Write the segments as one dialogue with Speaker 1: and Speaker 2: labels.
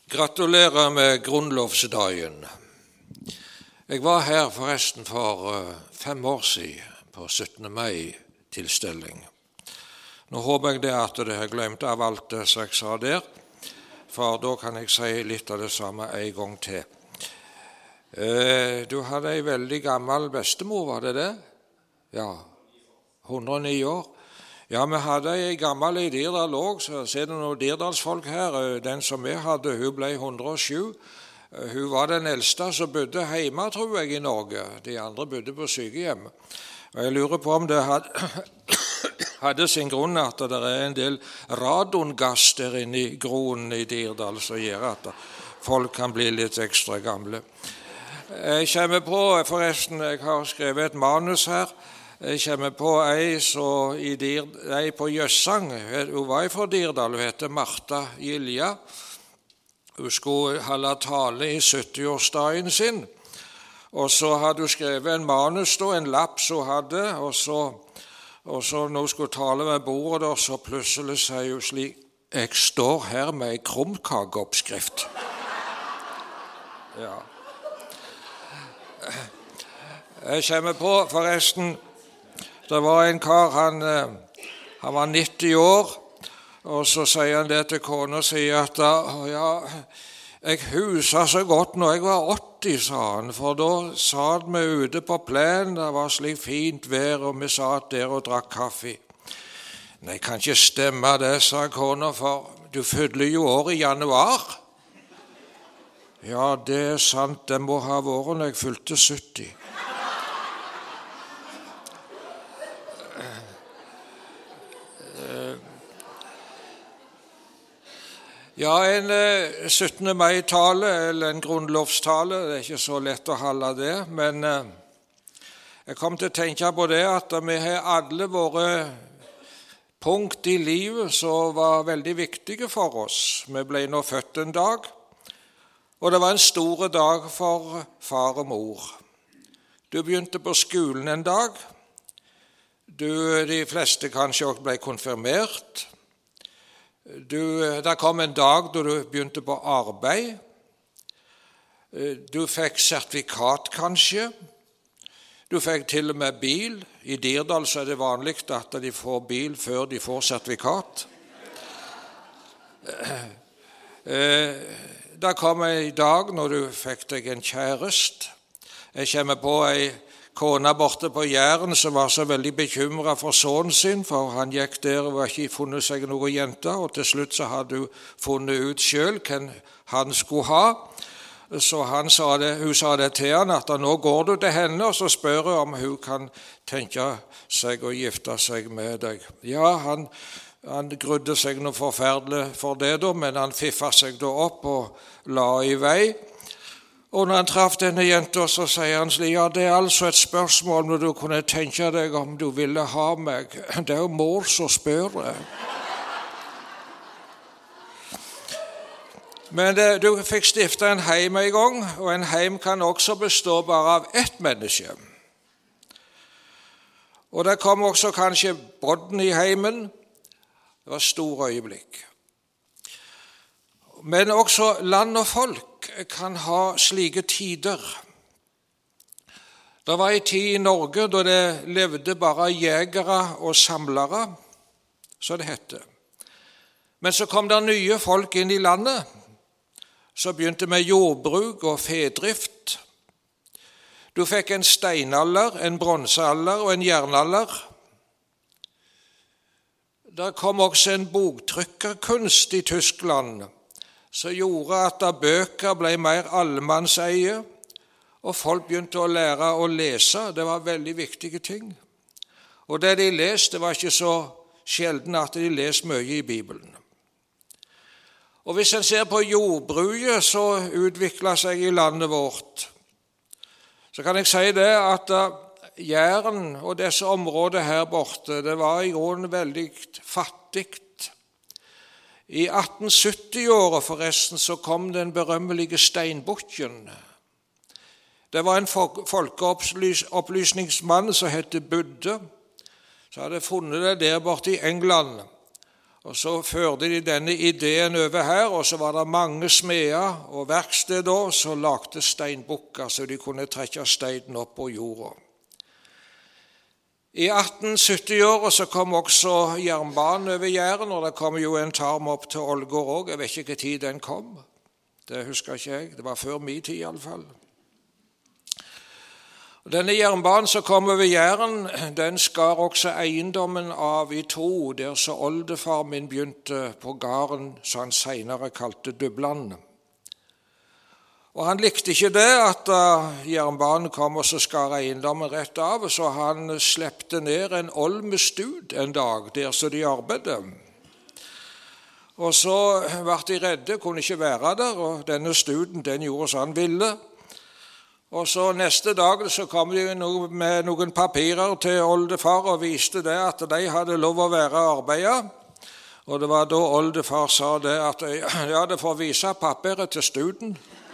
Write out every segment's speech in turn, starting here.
Speaker 1: Gratulerer med grunnlovsdagen. Jeg var her forresten for 5 år siden på 17. mai-tilstelning. Nå håper jeg det at dere har glemt av alt det som jeg sa der, for da kan jeg si litt av det samme en gang til. Du hadde en veldig gammel bestemor, var det det? Ja, 109 år. Ja, vi hadde en gammel i Dirdal også, så er det noen Dirdalsfolk her. Den som vi hadde, hun ble 107. Hun var den eldste som bodde hjemme, tror jeg, i Norge. De andre bodde på sykehjem. Og jeg lurer på om det hadde sin grunn at det er en del radongass der inne i groen i Dirdal som gjør at folk kan bli litt ekstra gamle. Jeg kommer på, forresten, jeg har skrevet et manus her. Jeg kommer på ei på Jøssang. Hun var fra Dirdal, hun heter Martha Gilja. Hun skulle holde tale i 70-årsdagen sin. Og så hadde hun skrevet en manus, en lapp som hun hadde, og så når hun skulle tale ved bordet, så plutselig sier hun slik: «Jeg står her med en krumkakeoppskrift.» Ja. Jeg kommer på, forresten, det var en kar, han var 90 år, og så sier han det til kona, og sier at ja, jeg huset så godt når jeg var 80, sa han, for da satt vi ute på plenen, det var slik fint vær, og vi satt der og drakk kaffe. Nei, kan ikke stemme det, sa kona, for du fyller jo år i januar. Ja, det er sant, det må ha vært når jeg fylte 70. Ja, en 17. mai-tale eller en grunnlovstale, det er ikke så lett å holde det, men jeg kom til å tenke på det at vi har alle våre punkt i livet som var veldig viktige for oss. Vi ble nå født en dag, og det var en stor dag for far og mor. Du begynte på skolen en dag, de fleste kanskje også ble konfirmert. Det kom en dag da du begynte på arbeid. Du fikk sertifikat kanskje. Du fikk til og med bil. I Dirdal så er det vanlig at de får bil før de får sertifikat. Det kom en dag når du fikk deg en kjæreste. Jeg kommer på en kona borte på Jæren som var så veldig bekymret for sønnen sin, for han gikk der og var ikke funnet seg noen jente, og til slutt så hadde hun funnet ut selv hvem han skulle ha. Så hun sa det til han at nå går du til henne, og så spør hun om hun kan tenke seg å gifte seg med deg. Ja, han grudde seg noe forferdelig for det da, men han fiffet seg da opp og la i vei. Og når han traff denne jenta, så sier han slik: ja, det er altså et spørsmål når du kunne tenke deg om du ville ha meg. Det er jo mor som spør. Men du fikk stifte en heim en gang, og en heim kan også bestå bare av ett menneske. Og det kom også kanskje bodden i heimen. Det var store øyeblikk. Men også land og folk kan ha slike tider. Det var en tid i Norge da det levde bare jegere og samlere, så det hette. Men så kom det nye folk inn i landet, så begynte med jordbruk og fedrift. Du fikk en steinalder, en bronsealder og en jernalder. Det kom også en boktrykkerkunst i Tyskland, som gjorde at bøker ble mer allemannseie, og folk begynte å lære å lese. Det var veldig viktige ting. Og det de leste var ikke så sjelden at de leste mye i Bibelen. Og hvis en ser på jordbruket så utviklet seg i landet vårt, så kan jeg si det at Jæren og disse områdene her borte, det var i grunnen veldig fattigt. I 1870-året forresten så kom den berømmelige steinbukken. Det var en folkeopplysningsmann som het Budde, så hadde funnet det der borte i England. Og så førte de denne ideen over her, og så var det mange smeder og verksted da, som lagde steinbukker, så de kunne trekke steinen opp på jorda. I 1870-året så kom også jernbanen over Jæren, og det kom jo en tarm opp til Ålgård også. Jeg vet ikke hva tid den kom. Det husker ikke jeg. Det var før min tid i alle fall. Denne jernbanen som kom over Jæren, den skar også eiendommen av i to, der så oldefar min begynte på gården, som han senere kalte Dubland. Og han likte ikke det at jernbanen kom og så skar eiendommen rett av, så han slepte ned en olmestud en dag, der så de arbeidet. Og så ble de redde, kunne ikke være der, og denne studen den gjorde som han ville. Og så neste dag så kom de med noen papirer til oldefar og viste det at de hadde lov å være arbeidet. Og det var da oldefar sa det at ja, det får vise papiret til studen.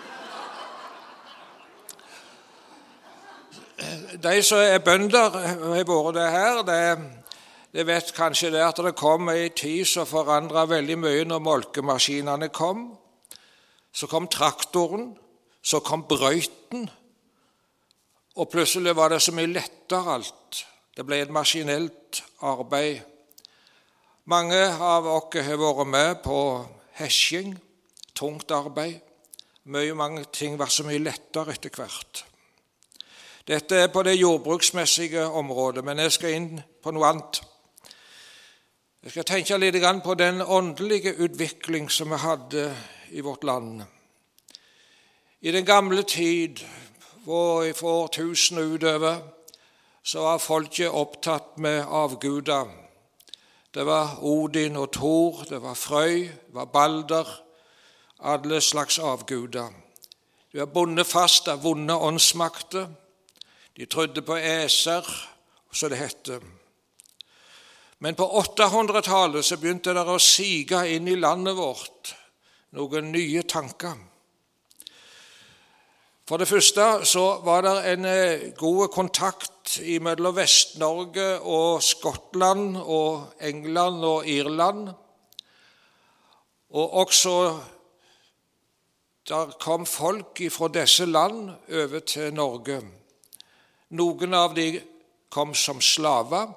Speaker 1: De som er bønder har vært det her, det vet kanskje det at det kom en tid som forandret veldig mye når molkemaskinene kom. Så kom traktoren, så kom brøyten, og plutselig var det så mye lettere alt. Det ble et maskinelt arbeid. Mange av oss har vært med på hesjing, tungt arbeid. Mange ting var så mye lettere etter hvert. Dette er på det jordbruksmessige området, men jeg skal inn på noe annet. Jeg skal tenke litt på den åndelige utvikling som vi hadde i vårt land. I den gamle tid, hvor for tusen utover, så var folket opptatt med avguder. Det var Odin og Thor, det var Frøy, det var Balder, alle slags avguder. De var bundet fast av vonde åndsmakter. De trodde på æser, så det hette. Men på 800-tallet så begynte det å sige inn i landet vårt noen nye tanker. For det første så var det en god kontakt mellom Vest-Norge og Skottland og England og Irland. Og også der kom folk fra disse land over til Norge. Noen av de kom som slaver.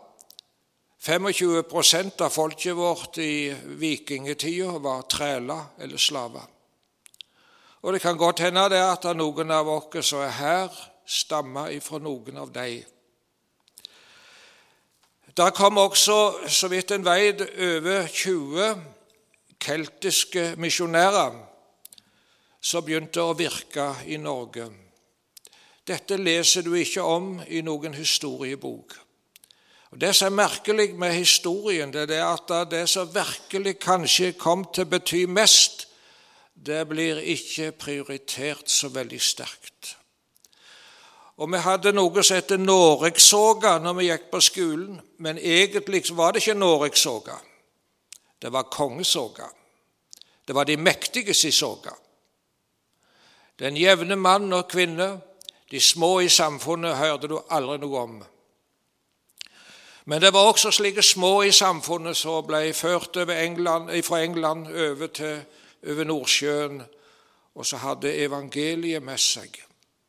Speaker 1: 25% av folket vårt i vikingetiden var træler eller slaver. Og det kan godt hende det at noen av oss som er her, stammer ifra noen av dem. Der kom også, så vidt en vet, over 20 keltiske misjonærer som begynte å virke i Norge. Dette leser du ikke om i noen historiebok. Og det som er merkelig med historien, det er at det som virkelig kanskje kom til å bety mest, det blir ikke prioritert så veldig sterkt. Og vi hadde noe som heter Noregssoga når vi gikk på skolen, men egentlig var det ikke Noregssoga. Det var kongesoga. Det var de mektige sin soga. Den jevne mann og kvinne, de små i samfunnet, hørte du aldri noe om. Men det var også slike små i samfunnet som ble ført fra England over Nordsjøen, og så hadde evangeliet med seg.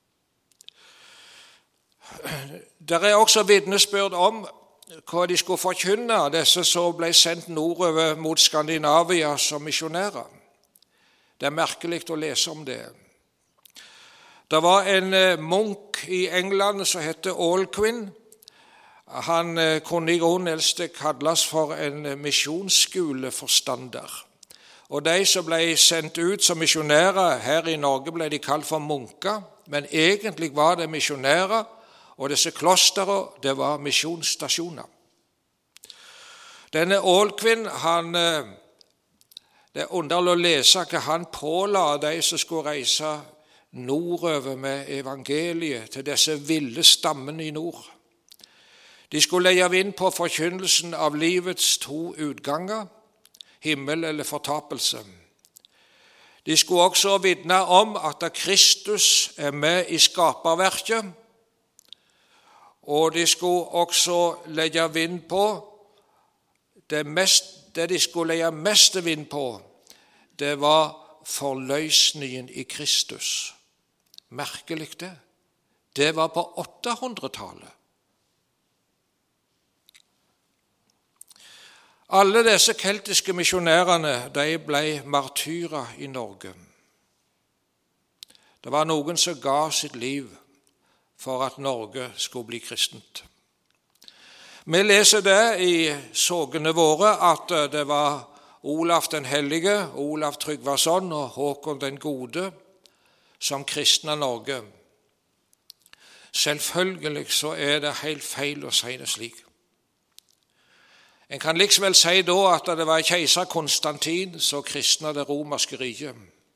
Speaker 1: Der er også vitnesbyrd om hva de skulle forkynne, disse som ble sendt nordover mot Skandinavia som misjonærer. Det er merkelig å lese om det. Det var en munk i England som heter Alcuin. Han kunne i grunnen helst kalles for en misjonsskoleforstander. Og de som ble sendt ut som misjonærer her i Norge ble de kalt for munker, men egentlig var det misjonærer, og disse klostere, det var misjonsstasjoner. Denne Alcuin, det er underlig å lese hva han påla de som skulle reise nordover med evangeliet til disse ville stammene i nord. De skulle legge vind på forkynnelsen av livets to utganger, himmel eller fortapelse. De skulle også vitne om at Kristus er med i skaperverket, og de skulle også legge vind på det mest det de skulle legge mest vind på, det var forløsningen i Kristus. Merkelig det. Det var på 800-tallet. Alle disse keltiske misjonærene, de ble martyrer i Norge. Det var noen som ga sitt liv for at Norge skulle bli kristent. Vi leser det i sågene våre at det var Olav den hellige, Olav Tryggvason og Håkon den gode som kristna Norge. Selvfølgelig så er det helt feil å si det slik. En kan likevel si da at det var keiser Konstantin som kristna det romerske riket.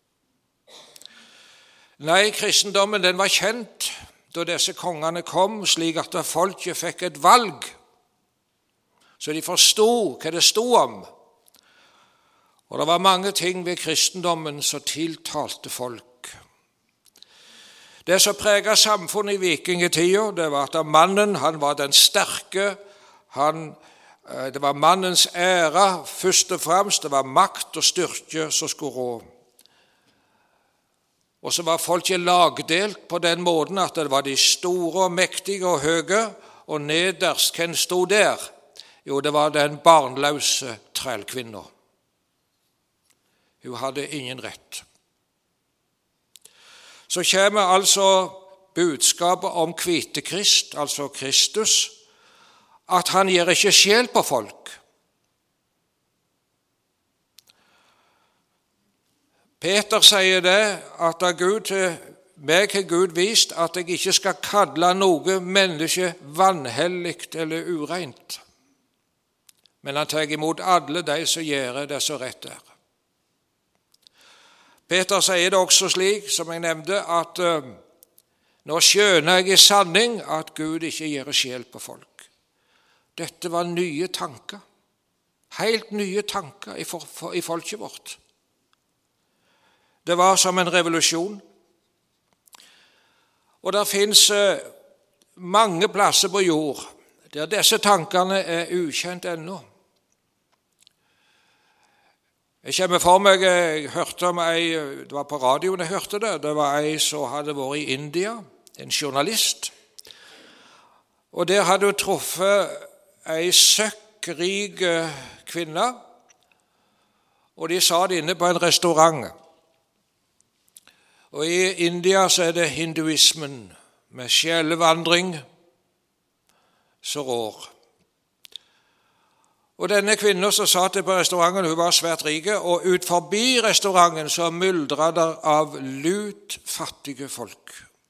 Speaker 1: Nei, kristendommen den var kjent da disse kongene kom, slik at folket fikk et valg, så de forstod hva det stod om. Og det var mange ting ved kristendommen som tiltalte folk. Det som preget samfunnet i vikingetiden, det var at mannen, han var den sterke, det var mannens ære først og fremst, det var makt og styrke som skulle rå. Og så var folket lagdelt på den måten at det var de store og mektige og høye, og nederst, hvem stod der? Jo, det var den barnløse trellkvinna. Hun hadde ingen rett. Så kommer altså budskapet om Kvitekrist, altså Kristus, at han gir ikke skjel på folk. Peter sier det, at meg har Gud vist at jeg ikke skal kalle noe menneske vanhelligt eller ureint, men han tar imot alle de som gjør det så rett er. Peter sier det også slik, som jeg nevnte, at nå skjønner jeg i sanning at Gud ikke gir skjel på folk. Dette var nye tanker, helt nye tanker i folket vårt. Det var som en revolusjon. Og det finnes mange plasser på jord der disse tankene er ukjent ennå. Jeg kommer for meg, jeg hørte om det var på radioen jeg hørte det var en som hadde vært i India, en journalist, og der hadde hun truffet en søkkrik kvinne, og de sa det inne på en restaurant. Og i India så er det hinduismen med sjelevandring som rår. Og denne kvinnen som satt på restauranten, hun var svært rike, og ut forbi restauranten så myldret der av lut fattige folk.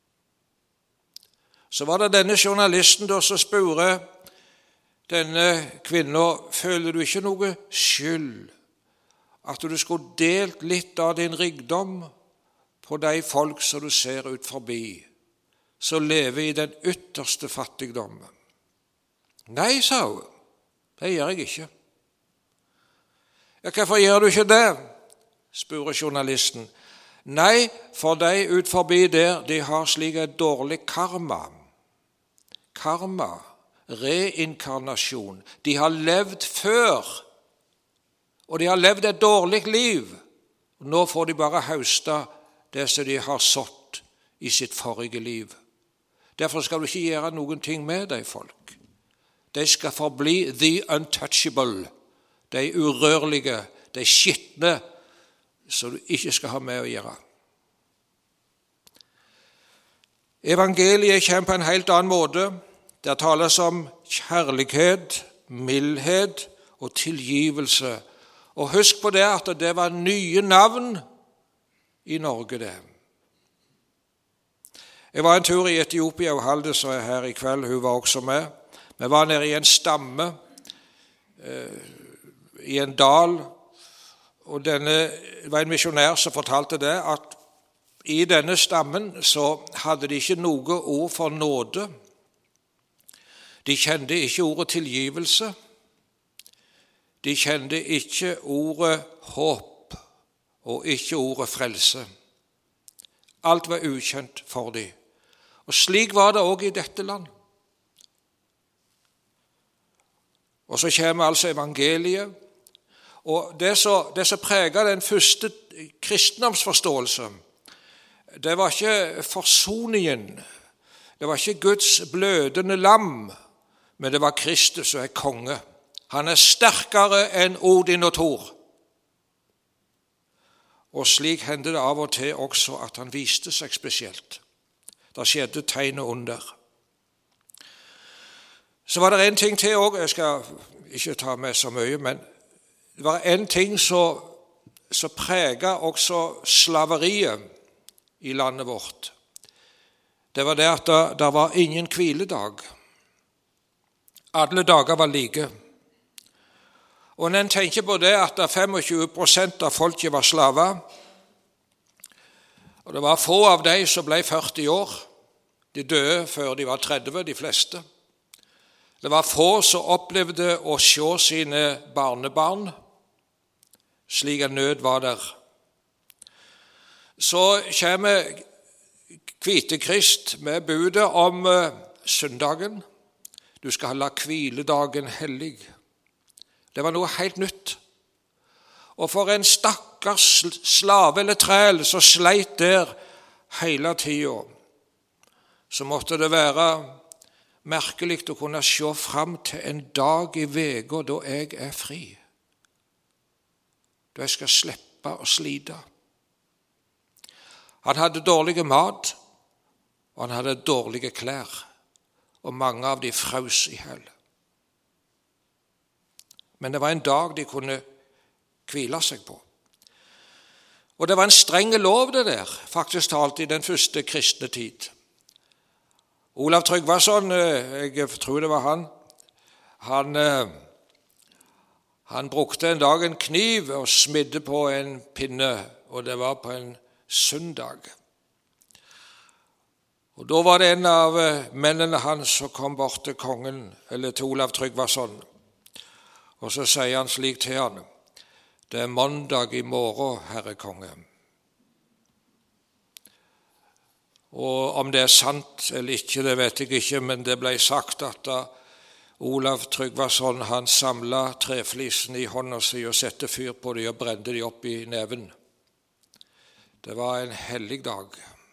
Speaker 1: Så var det denne journalisten da som spurte denne kvinnen, føler du ikke noe skyld at du skulle delt litt av din rikdom på de folk som du ser ut forbi, som lever i den ytterste fattigdommen? Nei, sa hun, det gjør jeg ikke. Ja, hvorfor gjør du ikke det? Spurte journalisten. Nei, for de ut forbi der, de har slik et dårlig karma. Karma, reinkarnasjon. De har levd før, og de har levd et dårlig liv. Nå får de bare høste det som de har sådd i sitt forrige liv. Derfor skal du ikke gjøre noen ting med de folk. De skal forbli the untouchable, de urørlige, de skitne, som du ikke skal ha med å gjøre. Evangeliet kommer på en helt annen måte. Der tales om kjærlighet, mildhet og tilgivelse. Og husk på det at det var nye navn i Norge det. Jeg var en tur i Etiopia, og Halde som er her i kveld, hun var også med. Vi var nede i en stamme, i en dal, og det var en misjonær som fortalte det, at i denne stammen så hadde de ikke noe ord for nåde. De kjente ikke ordet tilgivelse. De kjente ikke ordet håp, og ikke ordet frelse. Alt var ukjent for dem. Og slik var det også i dette land. Og så kommer altså evangeliet, Og det som preget den første kristendomsforståelsen, det var ikke forsoningen, det var ikke Guds blødende lam, men det var Kristus som konge. Han sterkere enn Odin og Thor. Og slik hendte det av og til også at han viste seg spesielt. Det skjedde tegn og under. Så var det en ting til også, jeg skal ikke ta med så mye, men det var en ting som preget også slaveriet i landet vårt. Det var det at det var ingen hviledag. Alle dager var like. Og når en tenker på det at 25% av folket var slaver, og det var få av de som ble 40 år, de døde før de var 30, de fleste. Det var få som opplevde å se sine barnebarn, slik en nød var der. Så kommer Hvitekrist med budet om søndagen. Du skal holde hviledagen hellig. Det var noe helt nytt. Og for en stakkars slave eller træl som sleit der hele tiden, så måtte det være merkelig å kunne se fram til en dag i veka da jeg er fri. Da jeg skal slippe å slite. Han hadde dårlige mat, og han hadde dårlige klær, og mange av de frøs i hell. Men det var en dag de kunne hvile seg på. Og det var en streng lov det der, faktisk talt i den første kristne tid. Olav Tryggvason, jeg tror det var han brukte en dag en kniv og smidde på en pinne, og det var på en søndag. Og da var det en av mennene hans som kom bort til kongen, eller til Olav Tryggvason, og så sier han slik til han: det er mandag i morgen, herre konge. Og om det er sant eller ikke, det vet jeg ikke, men det ble sagt at da Olav Tryggvason, han samlet treflisene i hånda si og sette fyr på dem og brente dem opp i neven. Det var en hellig dag.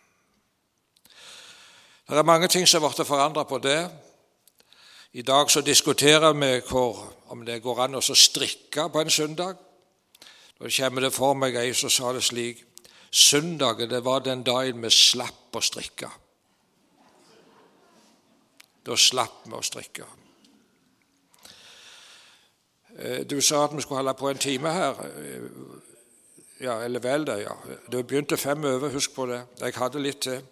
Speaker 1: Det er mange ting som har vært forandret på det. I dag så diskuterer vi om det går an å strikke på en søndag. Da kommer det for meg ei som sa det slik: søndagen, det var den dagen vi slapp å strikke. Da slapp vi å strikke. Du sa at vi skulle holde på en time her. Ja, eller vel det, ja. Det begynte 5 over, husk på det. Jeg hadde litt til.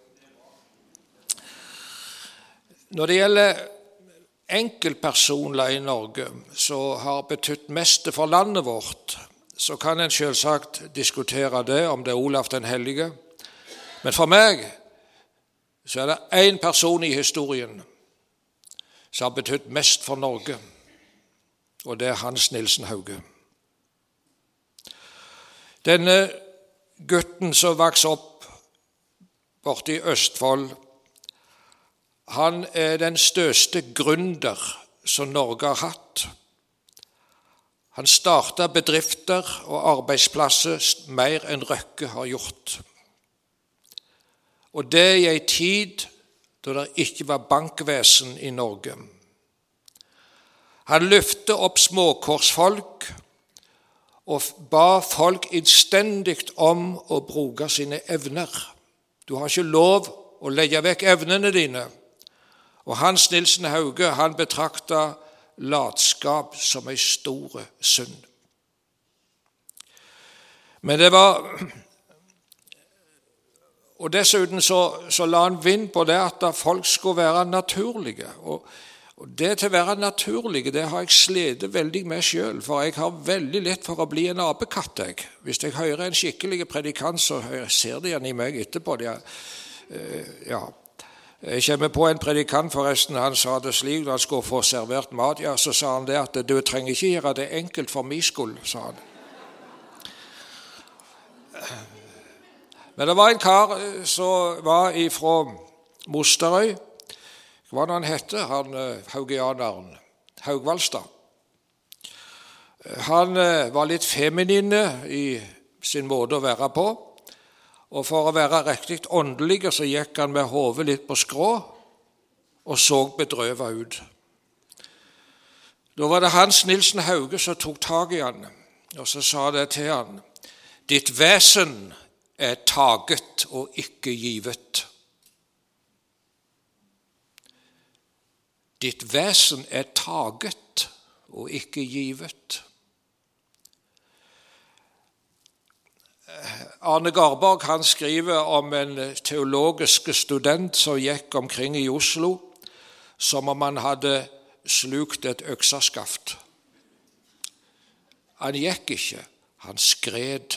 Speaker 1: Når det gjelder enkeltpersoner i Norge som har betydd mest for landet vårt, så kan en selvsagt diskutere det, om det er Olav den hellige. Men for meg så er det en person i historien som har betydd mest for Norge, og det er Hans Nilsen Hauge. Denne gutten som vokste opp borte i Østfold, han er den største gründer som Norge har hatt. Han startet bedrifter og arbeidsplasser mer enn Røkke har gjort. Og det i en tid da det ikke var bankvesen i Norge. Han løftet opp småkorsfolk og ba folk innstendig om å bruke sine evner. Du har ikke lov å legge vekk evnene dine. Og Hans Nilsen Hauge, han betraktet latskap som en stor synd. Men det var, og dessuten så la han vind på det at folk skulle være naturlige. Og det til å være naturlige, det har jeg slitt veldig med selv, for jeg har veldig lett for å bli en apekatt. Hvis jeg hører en skikkelig predikant, så ser de igjen i meg etterpå. Ja. Jeg kommer på en predikant forresten, han sa det slik når han skulle få servert mat, ja, så sa han det at du trenger ikke gjøre det enkelt for min skyld, sa han. Men det var en kar som var fra Mosterøy. Hva var det han hette, han haugianeren? Haugvaldstad. Han var litt feminine i sin måte å være på, og for å være riktig åndelig så gikk han med hodet litt på skrå og så bedrøvet ut. Da var det Hans Nilsen Hauge som tok tag i han, og så sa det til han: ditt vesen er taget og ikke givet. Ditt vesen er taget og ikke givet. Arne Garborg han skriver om en teologisk student som gikk omkring i Oslo som om han hadde slukt et øksaskaft. Han gikk ikke, han skred.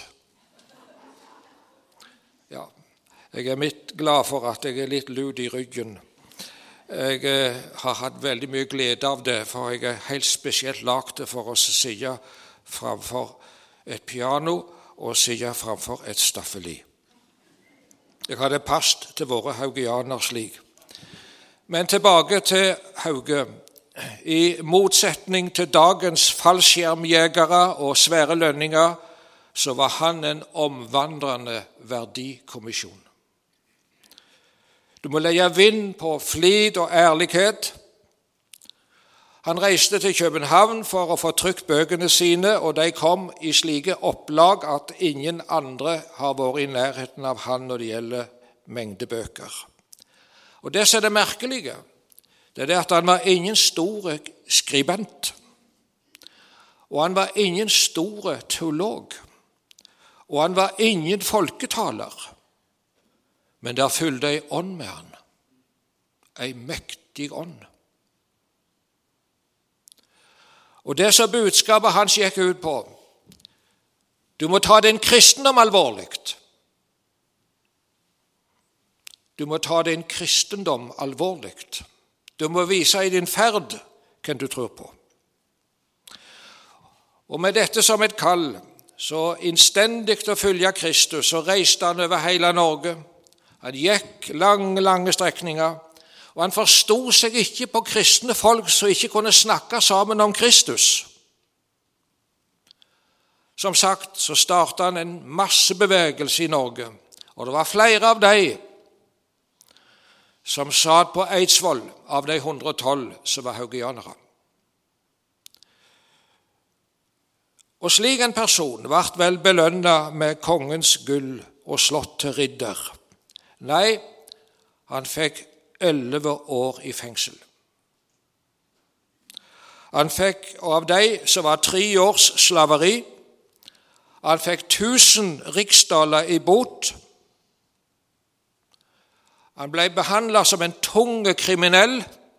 Speaker 1: Ja, jeg er mitt glad for at jeg er litt lud i ryggen. Jeg har hatt veldig mye glede av det, for jeg er helt spesielt lagt for å sitte framfor et piano og sitte framfor et staffeli. Jeg hadde passet til våre haugianer slik. Men tilbake til Hauge. I motsetning til dagens fallskjermjegere og svære lønninger, så var han en omvandrende verdikommisjon. Du må legge vind på flid og ærlighet. Han reiste til København for å få trykt bøkene sine, og de kom i slike opplag at ingen andre har vært i nærheten av han når det gjelder mengde bøker. Og det som er det merkelige, det er det at han var ingen store skribent, og han var ingen store teolog, og han var ingen folketaler, men der fulgte ei ånd med han, ei mektig ånd. Og det som budskapet hans gikk ut på, du må ta din kristendom alvorlig. Du må ta din kristendom alvorlig. Du må vise i din ferd hvem du tror på. Og med dette som et kall, så innstendig å følge Kristus, så reiste han over hele Norge. Han gikk lange strekninger, og han forstod seg ikke på kristne folk som ikke kunne snakke sammen om Kristus. Som sagt, så startet han en massebevegelse i Norge, og det var flere av de som satt på Eidsvoll av de 112 som var haugianere. Og slik en person ble vel belønnet med kongens gull og slått til ridder. Nei, han fikk 11 år i fengsel. Han fikk, og av de som var 3 års slaveri, han fikk 1000 riksdaler i bot. Han ble behandlet som en tung kriminell.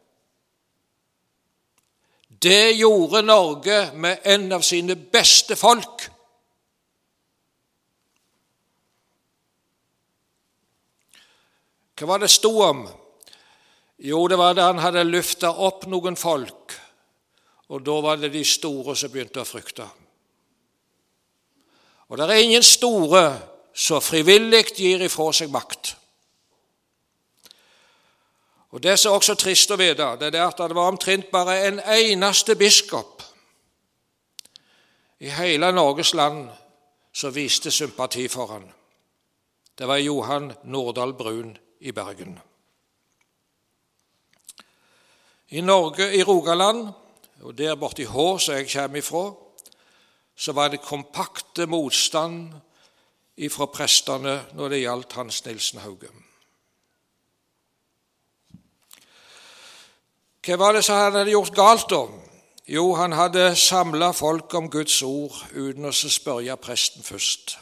Speaker 1: Det gjorde Norge med en av sine beste folk. Hva var det stod om? Jo, det var da han hadde løftet opp noen folk, og da var det de store som begynte å frykte. Og det er ingen store som frivillig gir ifra seg makt. Og det som også er trist å vite, det er at det var omtrent bare en eneste biskop i hele Norges land som viste sympati for han. Det var Johan Nordahl Brun i Bergen. I Norge, i Rogaland, og der borte i Hå, som jeg kommer ifra, så var det kompakte motstand ifra prestene når det gjaldt Hans Nilsen Hauge. Hva var det som han hadde gjort galt da? Jo, han hadde samlet folk om Guds ord uten å spørre presten først.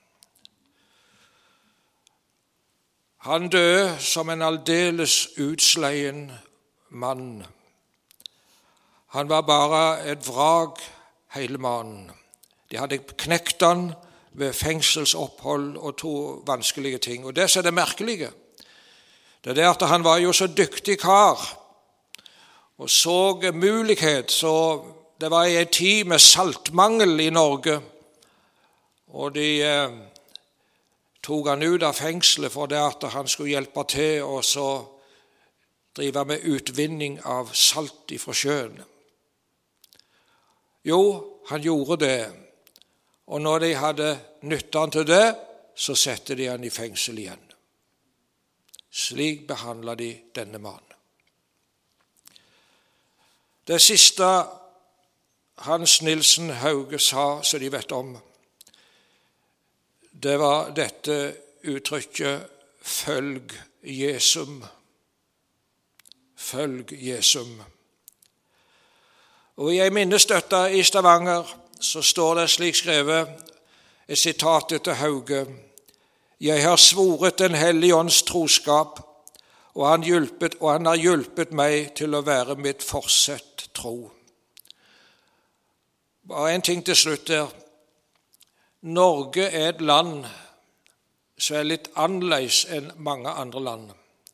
Speaker 1: Han døde som en aldeles utsleien mann. Han var bare et vrak, hele mannen. De hadde knekt han ved fengselsopphold og 2 vanskelige ting. Og det som er det merkelige, det er det at han var jo så dyktig kar, og så mulighet, så det var i en tid med saltmangel i Norge, og de tok han ut av fengselet for det at han skulle hjelpe til og så drive med utvinning av salt ifra sjøen. Jo, han gjorde det, og når de hadde nyttet han til det, så satte de han i fengsel igjen. Slik behandlet de denne mannen. Det siste Hans Nilsen Hauge sa, så de vet om, det var dette uttrykket «følg Jesum». Følg Jesum. Og i en minnestøtte i Stavanger så står det slik skrevet, et sitat etter Hauge: «Jeg har svoret den hellige ånds troskap, og han har hjulpet meg til å være mitt forsett tro.» Bare en ting til slutt der. Norge er et land som er litt annerledes enn mange andre land.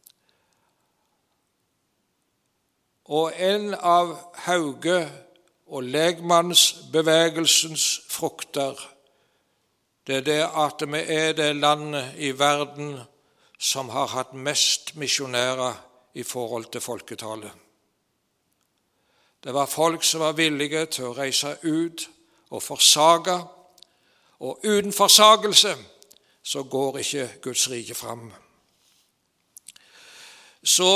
Speaker 1: Og en av Hauge og legmannsbevegelsens frukter, det er det at vi er det landet i verden som har hatt mest misjonærer i forhold til folketallet. Det var folk som var villige til å reise ut og forsage, og uten forsagelse så går ikke Guds rike fram. Så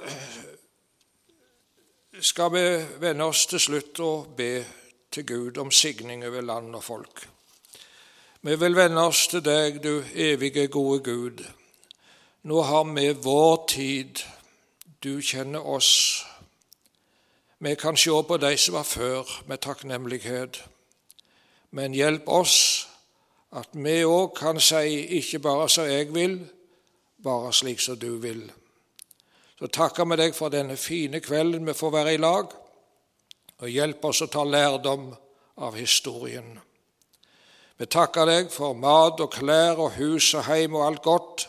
Speaker 1: skal vi vende oss til slutt og be til Gud om signing over land og folk. Vi vil vende oss til deg, du evige gode Gud. Nå har vi vår tid. Du kjenner oss. Vi kan se på de som var før med takknemlighet. Men hjelp oss at vi også kan si ikke bare som jeg vil, bare slik som du vil. Så takker vi deg for denne fine kvelden vi får være i lag, og hjelp oss å ta lærdom av historien. Vi takker deg for mat og klær og hus og heim og alt godt,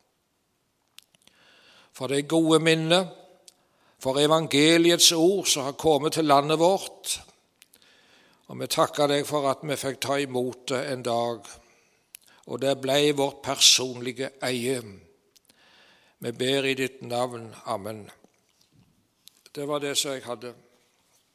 Speaker 1: for det gode minnet, for evangeliets ord som har kommet til landet vårt, og vi takker deg for at vi fikk ta imot det en dag, og det ble vårt personlige eie. Vi ber i ditt navn. Amen. Det var det som jeg hadde.